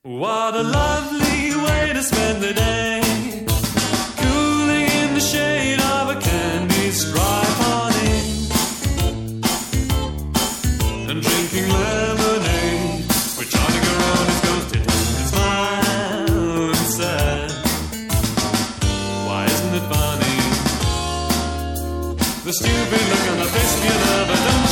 What a lovely way to spend the day, cooling in the shade of a candy stripe awning and drinking lemonade with Johnny Garone's ghosted and smile and sad. Why isn't it funny? The stupid look on the face of your lover, don't